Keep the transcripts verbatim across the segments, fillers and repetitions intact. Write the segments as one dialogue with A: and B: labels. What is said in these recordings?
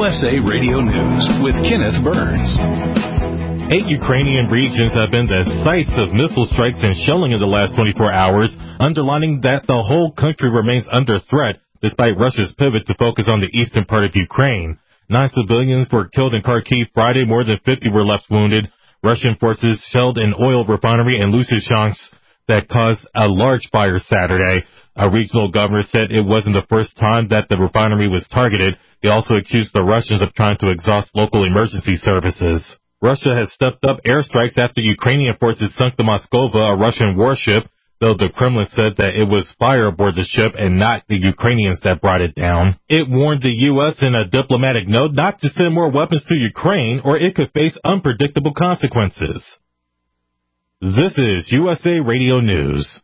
A: S A Radio News with Kenneth Burns.
B: Eight Ukrainian regions have been the sites of missile strikes and shelling in the last twenty-four hours, underlining that the whole country remains under threat despite Russia's pivot to focus on the eastern part of Ukraine. Nine civilians were killed in Kharkiv Friday. More than fifty were left wounded. Russian forces shelled an oil refinery in Lysychansk that caused a large fire Saturday. A regional governor said it wasn't the first time that the refinery was targeted. He also accused the Russians of trying to exhaust local emergency services. Russia has stepped up airstrikes after Ukrainian forces sunk the Moskova, a Russian warship, though the Kremlin said that it was fire aboard the ship and not the Ukrainians that brought it down. It warned the U S in a diplomatic note not to send more weapons to Ukraine or it could face unpredictable consequences. This is U S A Radio News.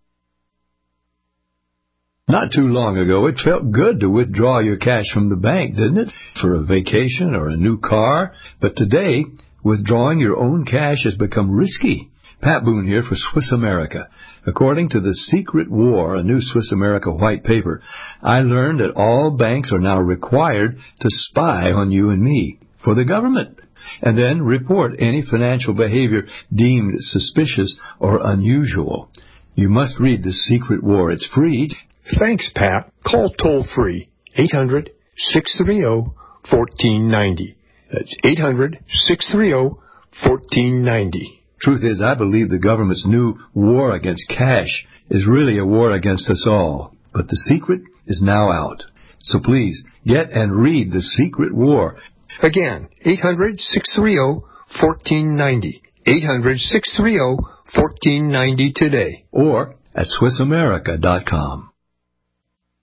C: Not too long ago, it felt good to withdraw your cash from the bank, didn't it? For a vacation or a new car. But today, withdrawing your own cash has become risky. Pat Boone here for Swiss America. According to The Secret War, a new Swiss America white paper, I learned that all banks are now required to spy on you and me for the government, and then report any financial behavior deemed suspicious or unusual. You must read The Secret War. It's free.
D: Thanks, Pat. Call toll-free eight hundred, six three zero, one four nine zero. That's eight hundred, six three zero, one four nine zero.
C: Truth is, I believe the government's new war against cash is really a war against us all. But the secret is now out. So please, get and read The Secret War.
D: Again, eight hundred, six three zero, one four nine zero. eight hundred, six three zero, one four nine zero today.
C: Or at Swiss America dot com.